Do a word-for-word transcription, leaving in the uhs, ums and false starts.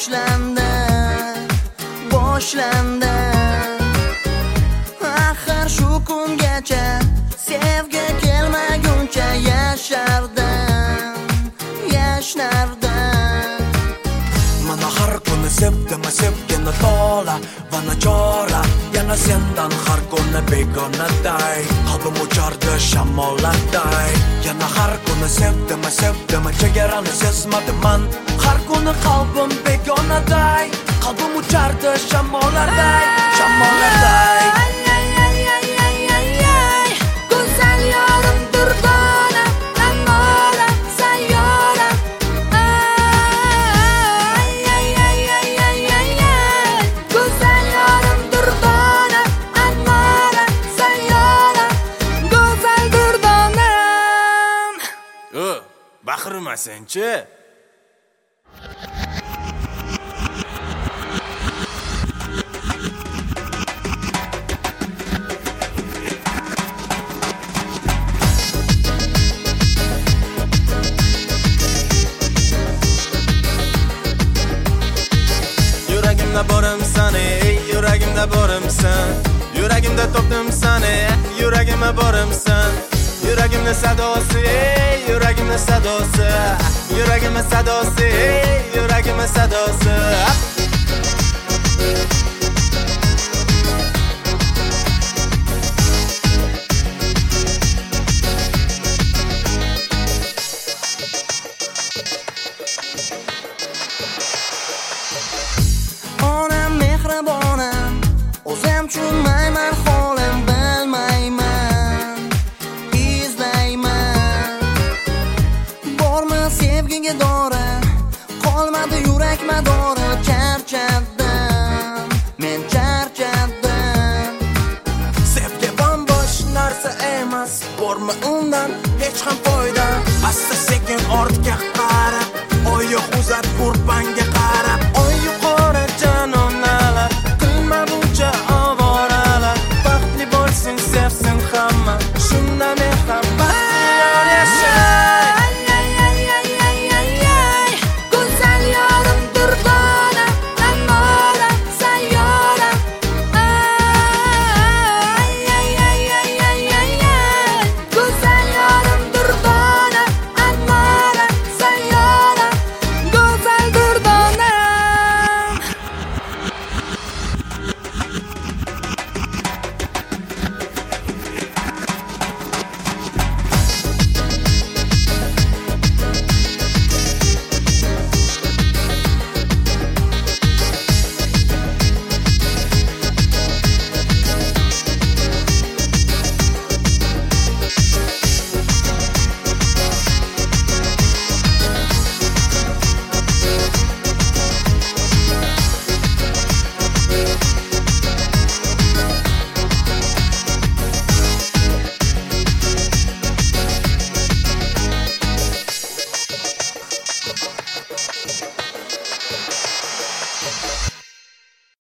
boshlandi, boshlandi. Axir shu kungacha sevgi kelmaguncha yashardim, yashnardim. Mana har kuni sevdim, sevgini tola va nachora. Yana sendan har kuni begonaday, qalbim uchardi shamollarday. Yana har kuni sevdim, sevdim, chegarani sezmadim man. Har kuni qalbim begonaday, qalbim uchardi shamollarday, shamollarday. Baqirmasin-chi. Yuragimda borimsan, ey, yuragimda borimsan. Yuragimda topdim seni, yuragimda borimsan. Yuragimda sadosi, ey, yuragimda sadosi. Yuragimda sadosi, ey, yuragimda sadosi. Onam mehribonim, o'zim tushunmayman, holim bilmayman, izlayman. Bormi sevgiga dori, qolmadi yurak madori. Charchadim, men charchadim. Sevgi bombosh narsa emas, bormi undan hech ham foyda. Asta sekin ortga